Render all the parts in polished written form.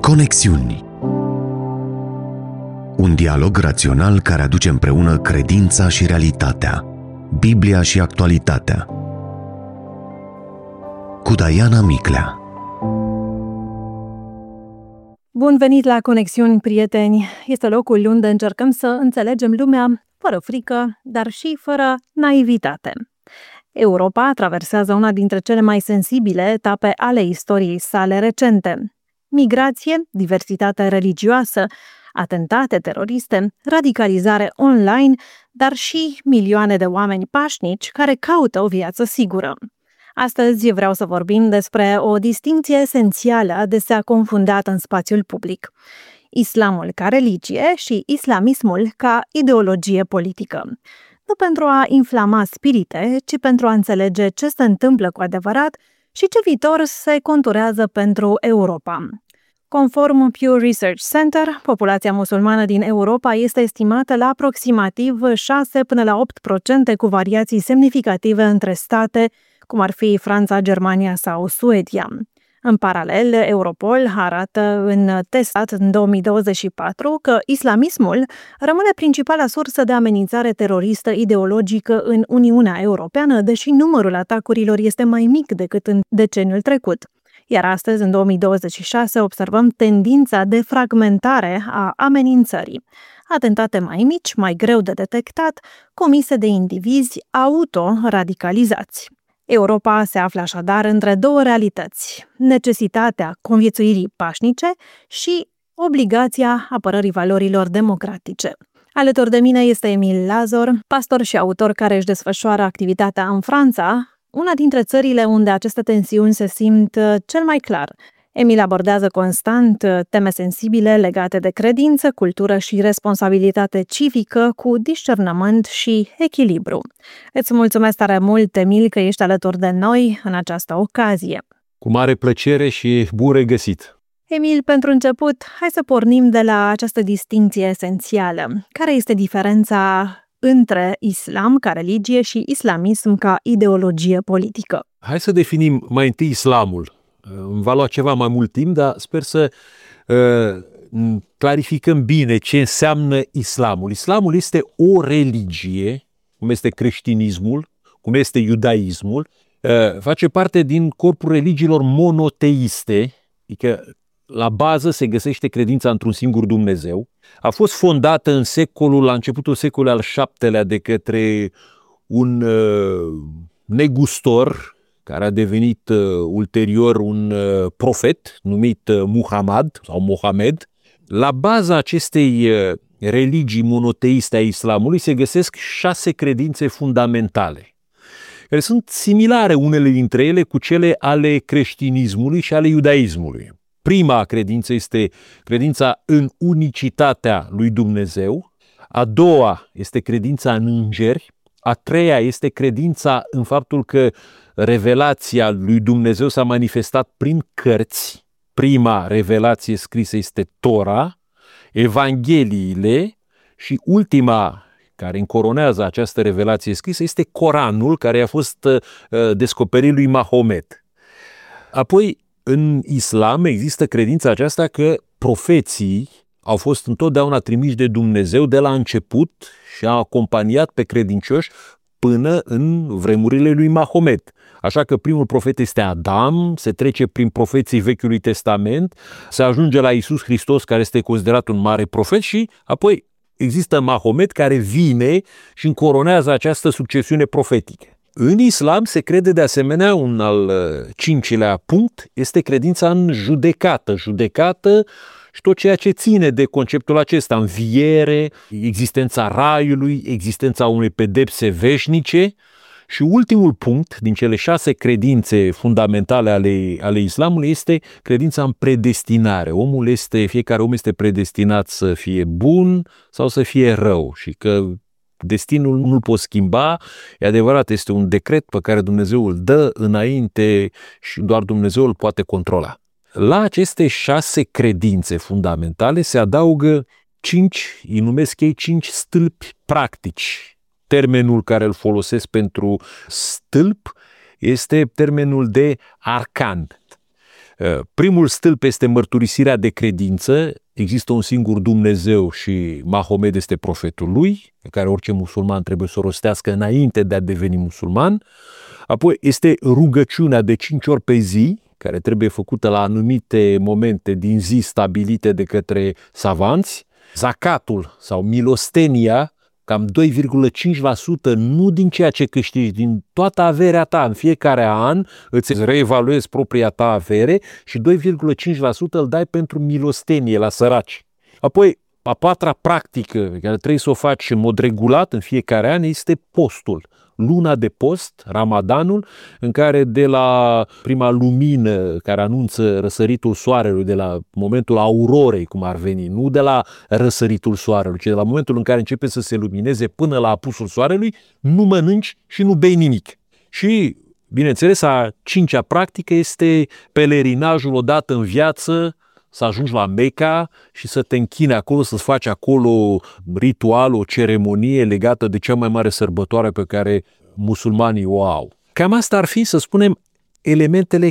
Conexiuni. Un dialog rațional care aduce împreună credința și realitatea, Biblia și actualitatea. Cu Diana Miclea. Bun venit la Conexiuni, prieteni! Este locul unde încercăm să înțelegem lumea fără frică, dar și fără naivitate. Europa traversează una dintre cele mai sensibile etape ale istoriei sale recente. Migrație, diversitate religioasă, atentate teroriste, radicalizare online, dar și milioane de oameni pașnici care caută o viață sigură. Astăzi vreau să vorbim despre o distincție esențială adesea confundată în spațiul public: islamul ca religie și islamismul ca ideologie politică. Nu pentru a inflama spirite, ci pentru a înțelege ce se întâmplă cu adevărat și ce viitor se conturează pentru Europa. Conform Pew Research Center, populația musulmană din Europa este estimată la aproximativ 6 până la 8% cu variații semnificative între state, cum ar fi Franța, Germania sau Suedia. În paralel, Europol arată în testat în 2024 că islamismul rămâne principala sursă de amenințare teroristă ideologică în Uniunea Europeană, deși numărul atacurilor este mai mic decât în deceniul trecut. Iar astăzi, în 2026, observăm tendința de fragmentare a amenințării. Atentate mai mici, mai greu de detectat, comise de indivizi auto-radicalizați. Europa se află așadar între două realități: necesitatea conviețuirii pașnice și obligația apărării valorilor democratice. Alături de mine este Emil Lazor, pastor și autor care își desfășoară activitatea în Franța, una dintre țările unde aceste tensiuni se simt cel mai clar. Emil abordează constant teme sensibile legate de credință, cultură și responsabilitate civică cu discernământ și echilibru. Îți mulțumesc tare mult, Emil, că ești alături de noi în această ocazie. Cu mare plăcere și bun regăsit! Emil, pentru început, hai să pornim de la această distincție esențială. Care este diferența între islam ca religie și islamism ca ideologie politică? Hai să definim mai întâi islamul. Îmi va lua ceva mai mult timp, dar sper să clarificăm bine ce înseamnă islamul. Islamul este o religie, cum este creștinismul, cum este iudaismul, face parte din corpul religiilor monoteiste, adică la bază se găsește credința într-un singur Dumnezeu. A fost fondată la începutul secolului al VII-lea de către un negustor care a devenit ulterior un profet numit Muhammad sau Mohamed. La baza acestei religii monoteiste a islamului se găsesc 6 credințe fundamentale, care sunt similare unele dintre ele cu cele ale creștinismului și ale iudaismului. Prima credință este credința în unicitatea lui Dumnezeu, a doua este credința în îngeri, a treia este credința în faptul că revelația lui Dumnezeu s-a manifestat prin cărți. Prima revelație scrisă este Tora, Evangheliile și ultima care încoronează această revelație scrisă este Coranul, care a fost descoperit lui Mahomet. Apoi, în islam există credința aceasta că profeții au fost întotdeauna trimiși de Dumnezeu de la început și au acompaniat pe credincioși până în vremurile lui Mahomet. Așa că primul profet este Adam, se trece prin profeții Vechiului Testament, se ajunge la Iisus Hristos, care este considerat un mare profet, și apoi există Mahomet, care vine și încoronează această succesiune profetică. În islam se crede de asemenea, un al 5-lea punct, este credința în judecată și tot ceea ce ține de conceptul acesta: înviere, existența raiului, existența unei pedepse veșnice. Și ultimul punct din cele 6 credințe fundamentale ale islamului este credința în predestinare. Fiecare om este predestinat să fie bun sau să fie rău și că destinul nu-l poți schimba. E adevărat, este un decret pe care Dumnezeu îl dă înainte și doar Dumnezeu îl poate controla. La aceste 6 credințe fundamentale se adaugă 5 stâlpi practici. Termenul care îl folosesc pentru stâlp este termenul de arcan. Primul stâlp este mărturisirea de credință. Există un singur Dumnezeu și Mahomed este profetul lui, pe care orice musulman trebuie să o rostească înainte de a deveni musulman. Apoi este rugăciunea de 5 ori pe zi, care trebuie făcută la anumite momente din zi stabilite de către savanți. Zacatul sau milostenia, cam 2,5%, nu din ceea ce câștigi, din toată averea ta. În fiecare an îți reevaluezi propria ta avere și 2,5% îl dai pentru milostenie la săraci. Apoi, a patra practică pe care trebuie să o faci în mod regulat în fiecare an este postul. Luna de post, Ramadanul, în care de la prima lumină care anunță răsăritul soarelui, de la momentul aurorei, cum ar veni, nu de la răsăritul soarelui, ci de la momentul în care începe să se lumineze până la apusul soarelui, nu mănânci și nu bei nimic. Și, bineînțeles, a cincea practică este pelerinajul odată în viață, să ajungi la Mecca și să te închini acolo, să-ți faci acolo ritual, o ceremonie legată de cea mai mare sărbătoare pe care musulmanii o au. Cam asta ar fi, să spunem, elementele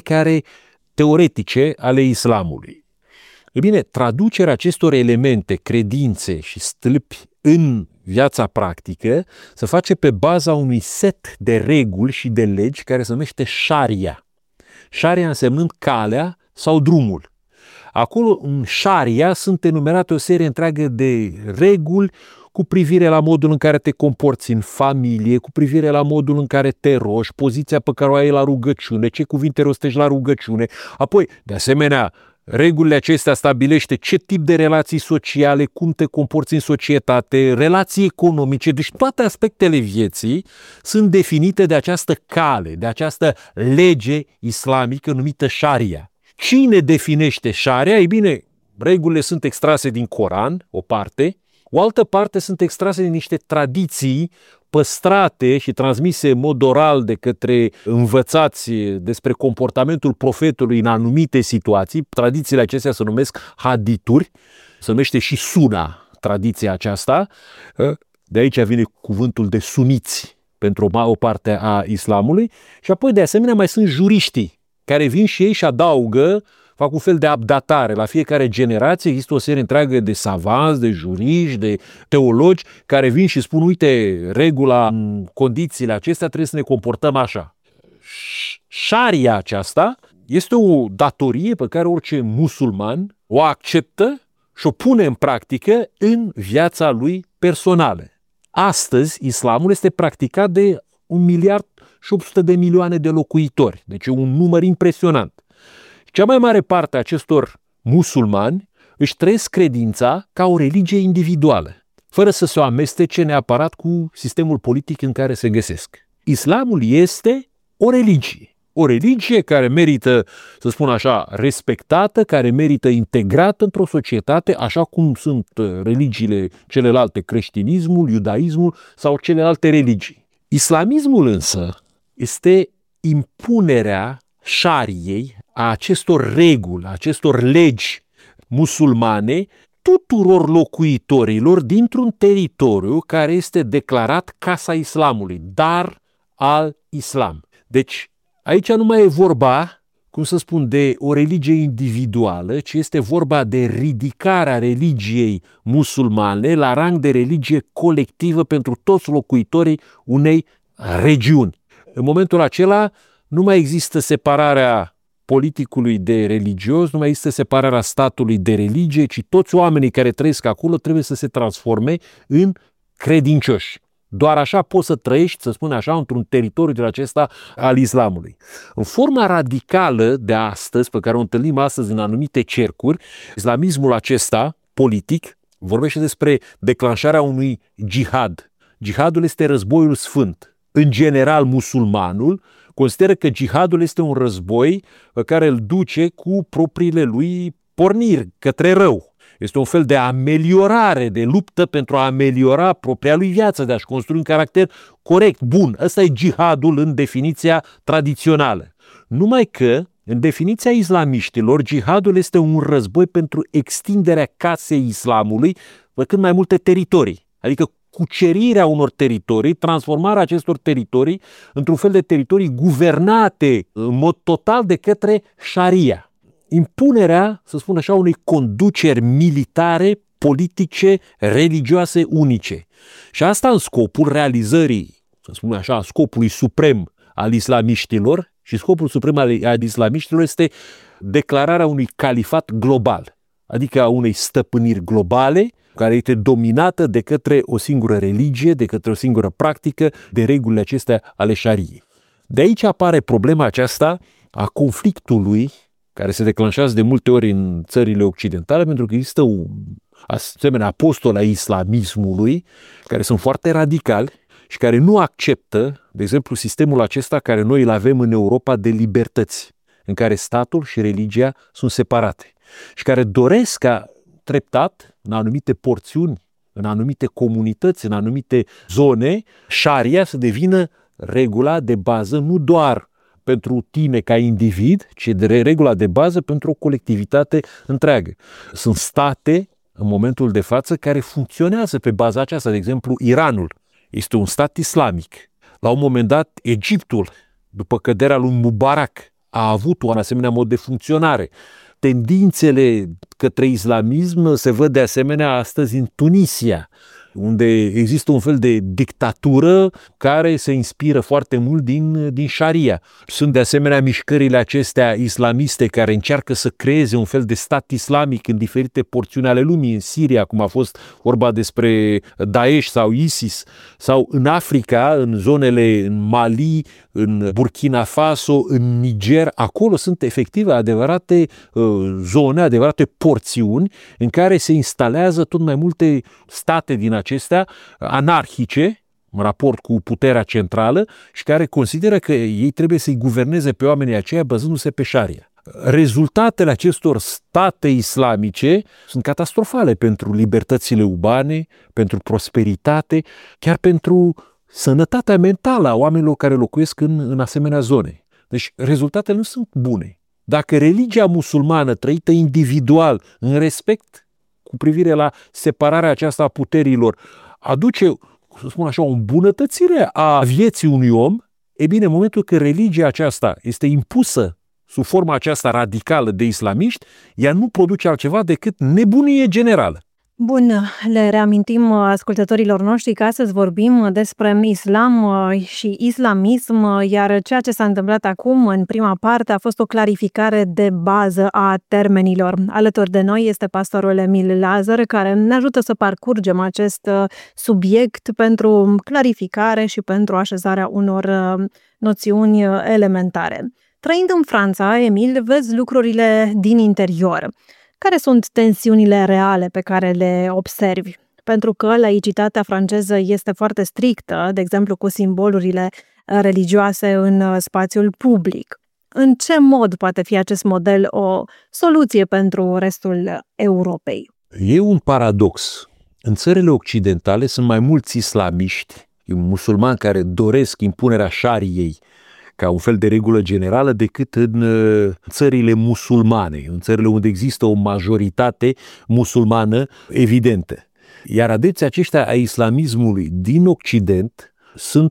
teoretice ale islamului. E bine, traducerea acestor elemente, credințe și stâlpi în viața practică se face pe baza unui set de reguli și de legi care se numește Sharia. Sharia însemnând calea sau drumul. Acolo, în Sharia, sunt enumerate o serie întreagă de reguli cu privire la modul în care te comporți în familie, cu privire la modul în care te rogi, poziția pe care o ai la rugăciune, ce cuvinte rostești la rugăciune. Apoi, de asemenea, regulile acestea stabilește ce tip de relații sociale, cum te comporți în societate, relații economice, deci toate aspectele vieții sunt definite de această cale, de această lege islamică numită Sharia. Cine definește Sharia? Ei bine, regulile sunt extrase din Coran, o parte, o altă parte sunt extrase din niște tradiții păstrate și transmise în mod oral de către învățați despre comportamentul profetului în anumite situații. Tradițiile acestea se numesc hadituri, se numește și suna, tradiția aceasta. De aici vine cuvântul de suniți pentru o parte a islamului. Și apoi, de asemenea, mai sunt juriștii, care vin și ei și adaugă, fac un fel de updatare. La fiecare generație există o serie întreagă de savanți, de juriști, de teologi care vin și spun, uite, regula în condițiile acestea trebuie să ne comportăm așa. Sharia aceasta este o datorie pe care orice musulman o acceptă și o pune în practică în viața lui personală. Astăzi, islamul este practicat de 1,8 miliarde de locuitori, deci un număr impresionant. Cea mai mare parte a acestor musulmani își trăiesc credința ca o religie individuală, fără să se amestece neapărat cu sistemul politic în care se găsesc. Islamul este o religie care merită, să spun așa, respectată, care merită integrată într-o societate, așa cum sunt religiile celelalte, creștinismul, iudaismul sau celelalte religii. Islamismul însă este impunerea Shariei, a acestor reguli, a acestor legi musulmane tuturor locuitorilor dintr-un teritoriu care este declarat Casa Islamului, Dar al-Islam. Deci aici nu mai e vorba, cum să spun, de o religie individuală, ci este vorba de ridicarea religiei musulmane la rang de religie colectivă pentru toți locuitorii unei regiuni. În momentul acela nu mai există separarea politicului de religios, nu mai există separarea statului de religie, ci toți oamenii care trăiesc acolo trebuie să se transforme în credincioși. Doar așa poți să trăiești, să spun așa, într-un teritoriu din acesta al islamului. În forma radicală de astăzi, pe care o întâlnim astăzi în anumite cercuri, islamismul acesta politic vorbește despre declanșarea unui jihad. Jihadul este războiul sfânt. În general, musulmanul consideră că jihadul este un război pe care îl duce cu propriile lui porniri către rău. Este un fel de ameliorare, de luptă pentru a ameliora propria lui viață, de a-și construi un caracter corect, bun. Ăsta e jihadul în definiția tradițională. Numai că, în definiția islamiștilor, jihadul este un război pentru extinderea casei islamului pe cât mai multe teritorii. Adică cucerirea unor teritorii, transformarea acestor teritorii într-un fel de teritorii guvernate în mod total de către Sharia. impunerea, să spun așa, unei conduceri militare, politice, religioase unice. Și asta în scopul realizării, să spun așa, scopului suprem al islamiștilor, și scopul suprem al islamiștilor este declararea unui califat global, adică a unei stăpâniri globale care este dominată de către o singură religie, de către o singură practică, de regulile acestea ale șariei. De aici apare problema aceasta a conflictului care se declanșează de multe ori în țările occidentale, pentru că există un asemenea apostol ai islamismului care sunt foarte radicali și care nu acceptă, de exemplu, sistemul acesta care noi îl avem în Europa de libertăți, în care statul și religia sunt separate și care doresc ca treptat, în anumite porțiuni, în anumite comunități, în anumite zone, șaria să devină regula de bază nu doar pentru tine ca individ, ci de regula de bază pentru o colectivitate întreagă. Sunt state, în momentul de față, care funcționează pe baza aceasta. De exemplu, Iranul este un stat islamic. La un moment dat, Egiptul, după căderea lui Mubarak, a avut un asemenea mod de funcționare. Tendințele către islamism se văd de asemenea astăzi în Tunisia, unde există un fel de dictatură care se inspiră foarte mult din șaria. Sunt de asemenea mișcările acestea islamiste care încearcă să creeze un fel de stat islamic în diferite porțiuni ale lumii, în Siria, cum a fost vorba despre Daesh sau ISIS, sau în Africa, în zonele, în Mali, în Burkina Faso, în Niger. Acolo sunt efectiv adevărate zone, adevărate porțiuni în care se instalează tot mai multe state din acestea anarhice în raport cu puterea centrală și care consideră că ei trebuie să-i guverneze pe oamenii aceia bazându-se pe șaria. Rezultatele acestor state islamice sunt catastrofale pentru libertățile umane, pentru prosperitate, chiar pentru sănătatea mentală a oamenilor care locuiesc în asemenea zone. Deci rezultatele nu sunt bune. Dacă religia musulmană trăită individual, în respect cu privire la separarea aceasta a puterilor, aduce, să spun așa, o îmbunătățire a vieții unui om, e bine, în momentul când religia aceasta este impusă sub forma aceasta radicală de islamiști, ea nu produce altceva decât nebunie generală. Bun, le reamintim ascultătorilor noștri că astăzi vorbim despre islam și islamism, iar ceea ce s-a întâmplat acum în prima parte a fost o clarificare de bază a termenilor. Alături de noi este pastorul Emil Lazar, care ne ajută să parcurgem acest subiect pentru clarificare și pentru așezarea unor noțiuni elementare. Trăind în Franța, Emil, vezi lucrurile din interior. Care sunt tensiunile reale pe care le observi? Pentru că laicitatea franceză este foarte strictă, de exemplu cu simbolurile religioase în spațiul public. În ce mod poate fi acest model o soluție pentru restul Europei? E un paradox. În țările occidentale sunt mai mulți islamiști, musulmani care doresc impunerea șariei ca un fel de regulă generală, decât în țările musulmane, în țările unde există o majoritate musulmană evidentă. Iar adepții aceștia a islamismului din Occident sunt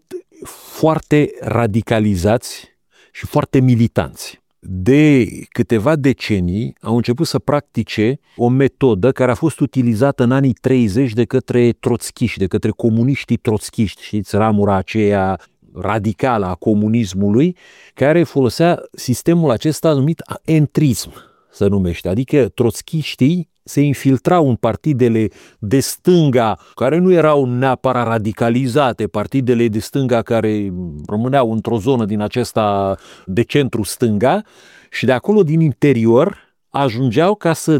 foarte radicalizați și foarte militanți. De câteva decenii au început să practice o metodă care a fost utilizată în anii 30 de către troțchiști, de către comuniștii troțchiști, știți, ramura aceea radicală a comunismului, care folosea sistemul acesta numit entrism, se numește, adică troțchiștii se infiltrau în partidele de stânga, care nu erau neapărat radicalizate, partidele de stânga care rămâneau într-o zonă din acesta de centru-stânga, și de acolo din interior ajungeau ca să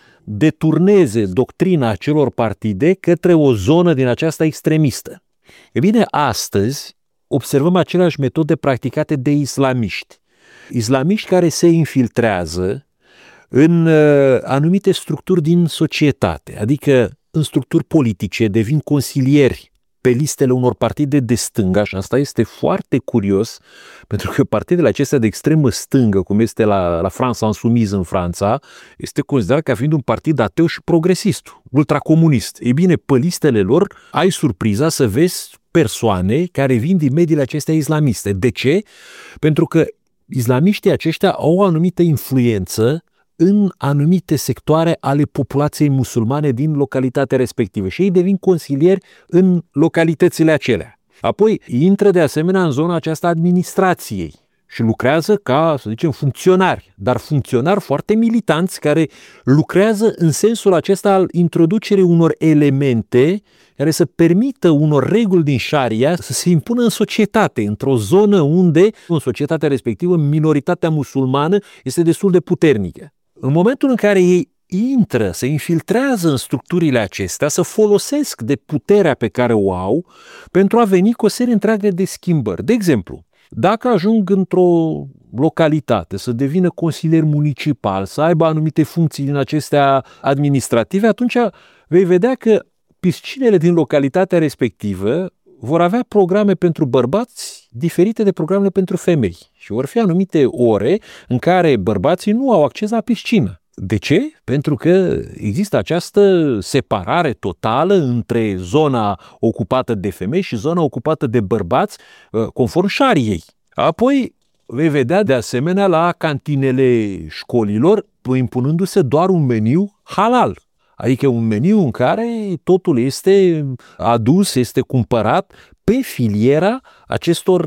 deturneze doctrina acelor partide către o zonă din aceasta extremistă. E bine, astăzi observăm aceleași metode practicate de islamiști. Islamiști care se infiltrează în anumite structuri din societate, adică în structuri politice, devin consilieri pe listele unor partide de stânga, și asta este foarte curios, pentru că partidele acestea de extremă stângă, cum este la France Insoumise în Franța, este considerat ca fiind un partid ateu și progresist, ultracomunist. Ei bine, pe listele lor ai surpriza să vezi persoane care vin din mediile acestea islamiste. De ce? Pentru că islamiștii aceștia au o anumită influență în anumite sectoare ale populației musulmane din localitatea respectivă și ei devin consilieri în localitățile acelea. Apoi intră de asemenea în zona aceasta administrației și lucrează ca, să zicem, funcționari, dar funcționari foarte militanți care lucrează în sensul acesta al introducerii unor elemente care să permită unor reguli din șaria să se impună în societate, într-o zonă unde, în societatea respectivă, minoritatea musulmană este destul de puternică. În momentul în care ei intră, se infiltrează în structurile acestea, să folosesc de puterea pe care o au pentru a veni cu o serie întreagă de schimbări. De exemplu, dacă ajung într-o localitate să devină consilier municipal, să aibă anumite funcții din acestea administrative, atunci vei vedea că piscinele din localitatea respectivă vor avea programe pentru bărbați diferite de programele pentru femei și vor fi anumite ore în care bărbații nu au acces la piscină. De ce? Pentru că există această separare totală între zona ocupată de femei și zona ocupată de bărbați, conform șariei. Apoi vei vedea de asemenea la cantinele școlilor impunându-se doar un meniu halal. Adică un meniu în care totul este adus, este cumpărat pe filiera acestor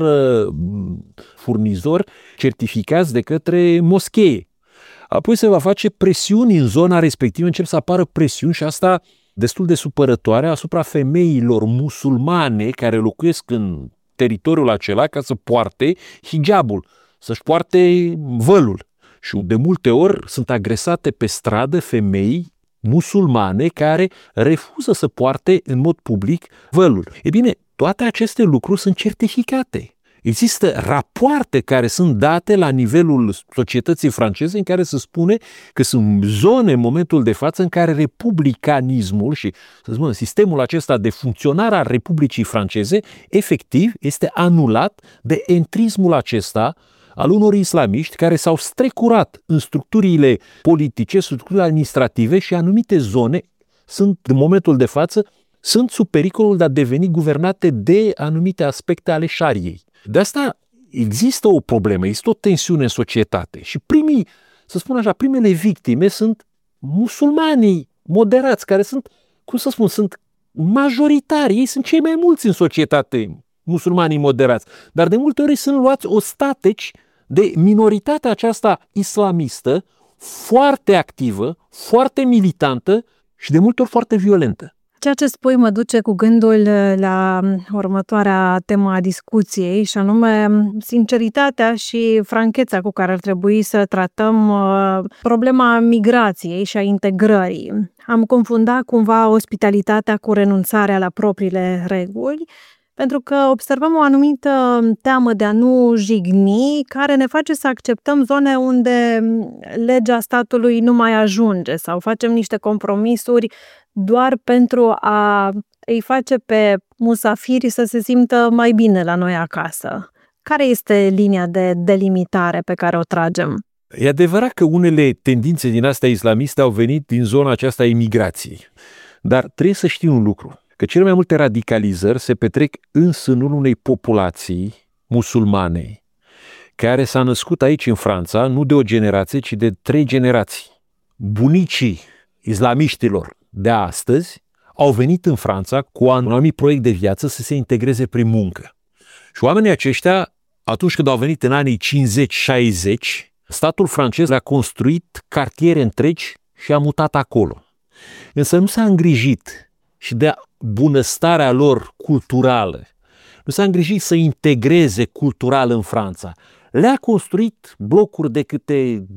furnizori certificați de către moschee. Apoi se va face presiuni în zona respectivă, încep să apară presiuni și asta destul de supărătoare asupra femeilor musulmane care locuiesc în teritoriul acela ca să poarte hijabul, să-și poarte vălul. Și de multe ori sunt agresate pe stradă femei musulmane care refuză să poarte în mod public vălul. E bine, toate aceste lucruri sunt certificate. Există rapoarte care sunt date la nivelul societății franceze în care se spune că sunt zone în momentul de față în care republicanismul și să spunem, sistemul acesta de funcționare a Republicii franceze efectiv este anulat de entrismul acesta al unor islamiști care s-au strecurat în structurile politice, structurile administrative și anumite zone sunt, în momentul de față, sunt sub pericolul de a deveni guvernate de anumite aspecte ale șariei. De asta există o problemă, există o tensiune în societate și primii, să spun așa, primele victime sunt musulmanii moderați, care sunt, cum să spun, sunt majoritari, ei sunt cei mai mulți în societate, musulmanii moderați, dar de multe ori sunt luați ostateci de minoritatea aceasta islamistă, foarte activă, foarte militantă și de multe ori foarte violentă. Ceea ce spui mă duce cu gândul la următoarea temă a discuției, și anume sinceritatea și francheța cu care ar trebui să tratăm problema migrației și a integrării. Am confundat cumva ospitalitatea cu renunțarea la propriile reguli, pentru că observăm o anumită teamă de a nu jigni, care ne face să acceptăm zone unde legea statului nu mai ajunge sau facem niște compromisuri doar pentru a îi face pe musafiri să se simtă mai bine la noi acasă. Care este linia de delimitare pe care o tragem? E adevărat că unele tendințe din astea islamiste au venit din zona aceasta a imigrației, dar trebuie să știi un lucru, că cele mai multe radicalizări se petrec în sânul unei populații musulmane care s-a născut aici în Franța, nu de o generație, ci de 3 generații. Bunicii islamiștilor de astăzi au venit în Franța cu un anumit proiect de viață să se integreze prin muncă. Și oamenii aceștia, atunci când au venit în anii 50-60, statul francez a construit cartiere întregi și a mutat acolo. Însă nu s-a îngrijit și de bunăstarea lor culturală. Nu s-a îngrijit să integreze cultural în Franța. Le-a construit blocuri de câte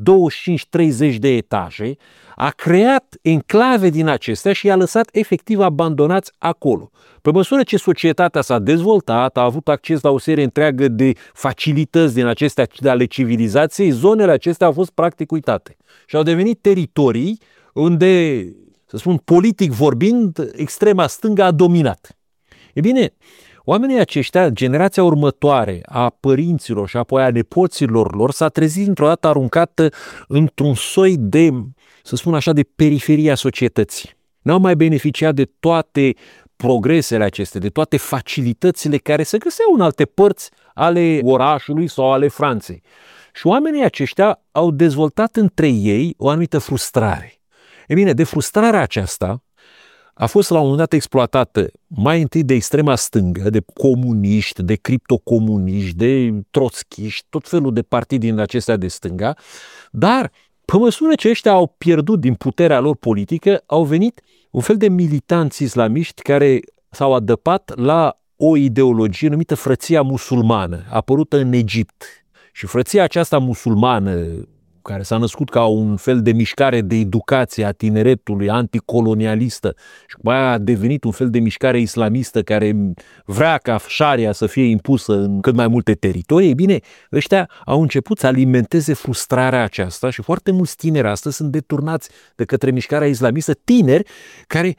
25-30 de etaje, a creat enclave din acestea și i-a lăsat efectiv abandonați acolo. Pe măsură ce societatea s-a dezvoltat, a avut acces la o serie întreagă de facilități din acestea ale civilizației, zonele acestea au fost practic uitate. Și au devenit teritorii unde, să spun, politic vorbind, extrema stângă a dominat. E bine, oamenii aceștia, generația următoare a părinților și apoi a nepoților lor, s-a trezit într-o dată aruncată într-un soi de, să spun așa, de periferia societății. N-au mai beneficiat de toate progresele acestea, de toate facilitățile care se găseau în alte părți ale orașului sau ale Franței. Și oamenii aceștia au dezvoltat între ei o anumită frustrare. E bine, de frustrarea aceasta a fost la un moment dat exploatată mai întâi de extrema stângă, de comuniști, de criptocomuniști, de troțchiști, tot felul de partide din acestea de stânga, dar pe măsură ce ăștia au pierdut din puterea lor politică, au venit un fel de militanți islamiști care s-au adăpat la o ideologie numită frăția musulmană, apărută în Egipt. Și frăția aceasta musulmană, care s-a născut ca un fel de mișcare de educație a tineretului anticolonialistă și după aia a devenit un fel de mișcare islamistă care vrea ca șaria să fie impusă în cât mai multe teritorii, bine, ăștia au început să alimenteze frustrarea aceasta și foarte mulți tineri astăzi sunt deturnați de către mișcarea islamistă, tineri care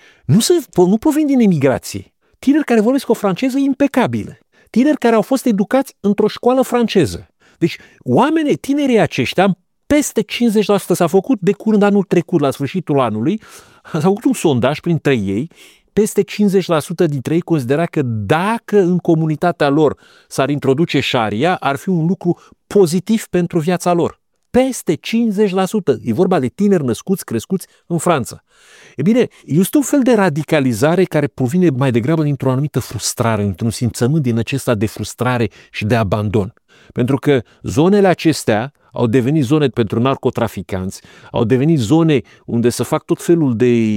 nu provin din emigrație, tineri care vorbesc o franceză impecabilă, tineri care au fost educați într-o școală franceză. Deci oamenii, tinerii aceștia, peste 50% s-a făcut de curând anul trecut, la sfârșitul anului, s-a făcut un sondaj printre ei, peste 50% dintre ei considera că dacă în comunitatea lor s-ar introduce șaria, ar fi un lucru pozitiv pentru viața lor. Peste 50%. E vorba de tineri născuți, crescuți în Franța. E bine, este un fel de radicalizare care provine mai degrabă dintr-o anumită frustrare, dintr-un simțământ din acesta de frustrare și de abandon. Pentru că zonele acestea au devenit zone pentru narcotraficanți, au devenit zone unde se fac tot felul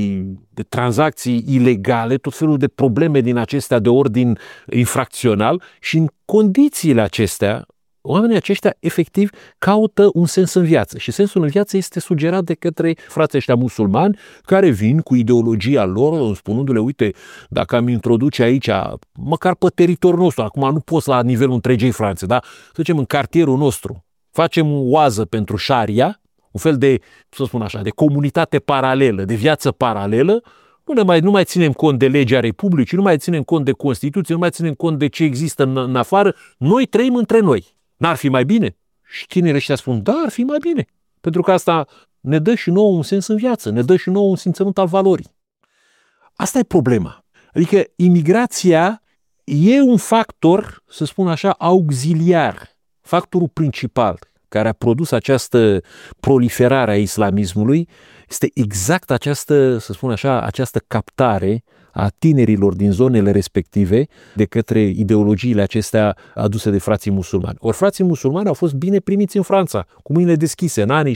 de tranzacții ilegale, tot felul de probleme din acestea de ordin infracțional și în condițiile acestea, oamenii aceștia efectiv caută un sens în viață și sensul în viață este sugerat de către frații ăștia musulmani care vin cu ideologia lor spunându-le, uite, dacă am introduce aici, măcar pe teritoriul nostru, acum nu poți la nivelul întregei Franțe, dar să zicem în cartierul nostru, facem o oază pentru șaria, un fel de, să spun așa, de comunitate paralelă, de viață paralelă, nu mai ținem cont de legea Republicii, nu mai ținem cont de Constituție, nu mai ținem cont de ce există în afară, noi trăim între noi. N-ar fi mai bine? Și tinerii ăștia spun, da, ar fi mai bine. Pentru că asta ne dă și nouă un sens în viață, ne dă și nouă un simțământ al valorii. Asta e problema. Adică imigrația e un factor, să spun așa, auxiliar. Factorul principal care a produs această proliferare a islamismului este exact această, să spun așa, această captare a tinerilor din zonele respective de către ideologiile acestea aduse de frații musulmani. Ori frații musulmani au fost bine primiți în Franța, cu mâinile deschise, în anii 60-70,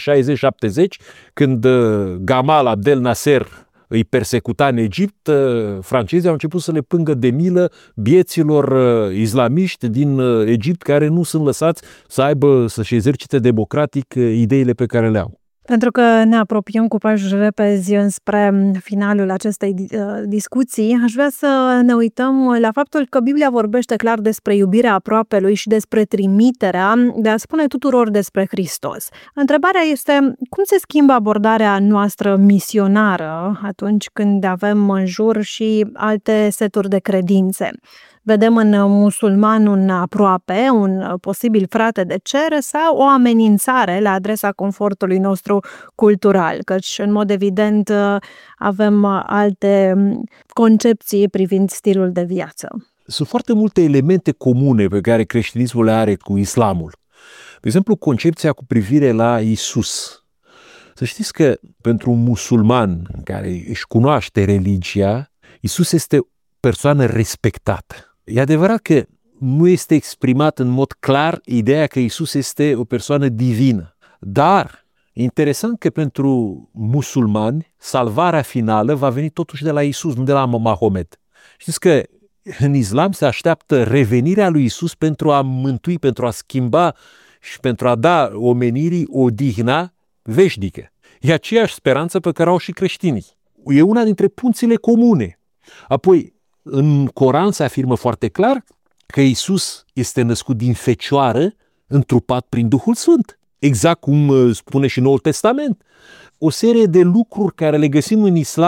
când Gamal Abdel Nasser îi persecuta în Egipt, francezii au început să le plângă de milă bieților islamiști din Egipt care nu sunt lăsați să-și exercite democratic ideile pe care le au. Pentru că ne apropiem cu pași repezi înspre finalul acestei discuții, aș vrea să ne uităm la faptul că Biblia vorbește clar despre iubirea aproapelui și despre trimiterea de a spune tuturor despre Hristos. Întrebarea este, cum se schimbă abordarea noastră misionară atunci când avem în jur și alte seturi de credințe? Vedem în musulman un aproape, un posibil frate de cer sau o amenințare la adresa confortului nostru cultural, căci în mod evident avem alte concepții privind stilul de viață. Sunt foarte multe elemente comune pe care creștinismul le are cu islamul. De exemplu, concepția cu privire la Isus. Să știți că pentru un musulman care își cunoaște religia, Isus este o persoană respectată. E adevărat că nu este exprimat în mod clar ideea că Isus este o persoană divină, dar e interesant că pentru musulmani salvarea finală va veni totuși de la Isus, nu de la Mahomet. Știți că în islam se așteaptă revenirea lui Isus pentru a mântui, pentru a schimba și pentru a da omenirii odihna veșnică. E aceeași speranță pe care au și creștinii. E una dintre punțile comune. Apoi, în Coran se afirmă foarte clar că Isus este născut din fecioară, întrupat prin Duhul Sfânt. Exact cum spune și Noul Testament. O serie de lucruri care le găsim în islam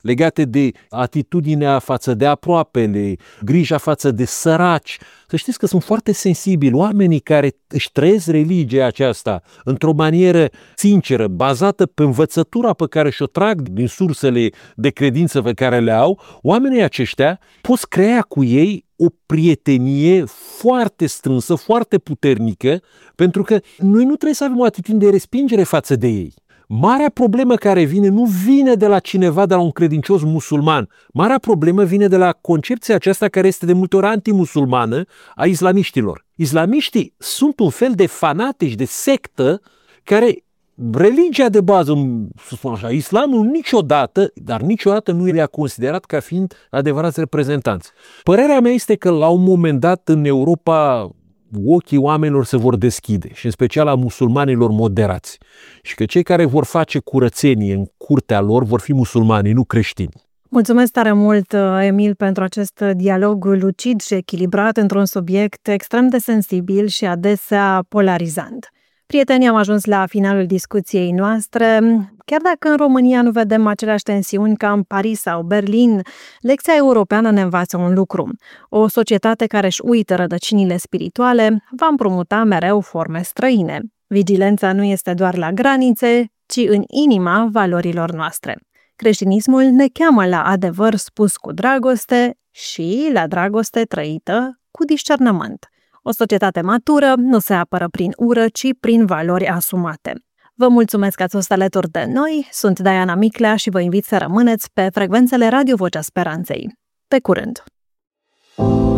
legate de atitudinea față de aproapele, grija față de săraci. Să știți că sunt foarte sensibili oamenii care își trăiesc religia aceasta într-o manieră sinceră, bazată pe învățătura pe care și-o trag din sursele de credință pe care le au. Oamenii aceștia poți crea cu ei o prietenie foarte strânsă, foarte puternică, pentru că noi nu trebuie să avem o atitudine de respingere față de ei. Marea problemă care vine nu vine de la cineva, de la un credincios musulman. Marea problemă vine de la concepția aceasta care este de multe ori antimusulmană a islamiștilor. Islamiștii sunt un fel de fanatici, de sectă, care religia de bază, să spun așa, islamul niciodată nu le-a considerat ca fiind adevărați reprezentanți. Părerea mea este că la un moment dat în Europa ochii oamenilor se vor deschide și în special a musulmanilor moderați și că cei care vor face curățenie în curtea lor vor fi musulmani, nu creștini. Mulțumesc tare mult, Emil, pentru acest dialog lucid și echilibrat într-un subiect extrem de sensibil și adesea polarizant. Prieteni, am ajuns la finalul discuției noastre. Chiar dacă în România nu vedem aceleași tensiuni ca în Paris sau Berlin, lecția europeană ne învață un lucru. O societate care își uită rădăcinile spirituale va împrumuta mereu forme străine. Vigilența nu este doar la granițe, ci în inima valorilor noastre. Creștinismul ne cheamă la adevăr spus cu dragoste și la dragoste trăită cu discernământ. O societate matură nu se apără prin ură, ci prin valori asumate. Vă mulțumesc că ați fost alături de noi, sunt Diana Miclea și vă invit să rămâneți pe frecvențele Radio Vocea Speranței. Pe curând!